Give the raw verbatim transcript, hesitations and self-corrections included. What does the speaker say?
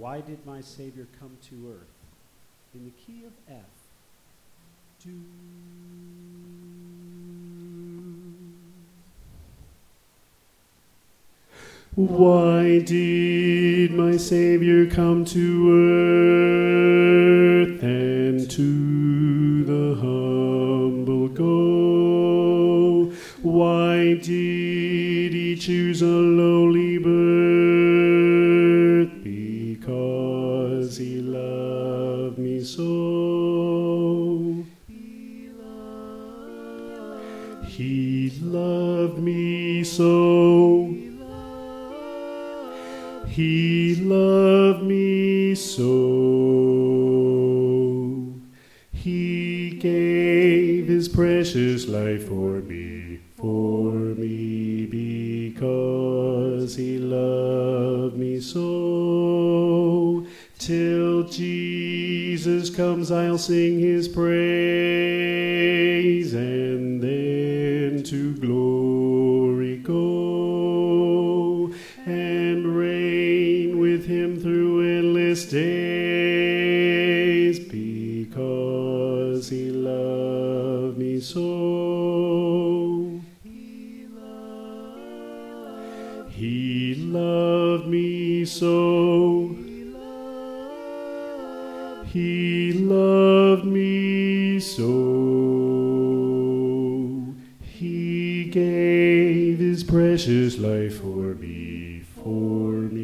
Why did my Savior come to earth? In the key of F. Do. Why did my Savior come to earth and to the humble go? Why did he choose a lowly birth? Because he loved me so. He loved, he loved me so. He loved me so. He gave his precious life for me, for me, because he loved me so. Till Jesus comes, I'll sing his praise, and then to glory go, and reign with him through endless days, because he loved me so. He loved, he loved me so. He loved me so. He gave his precious life for me, for me.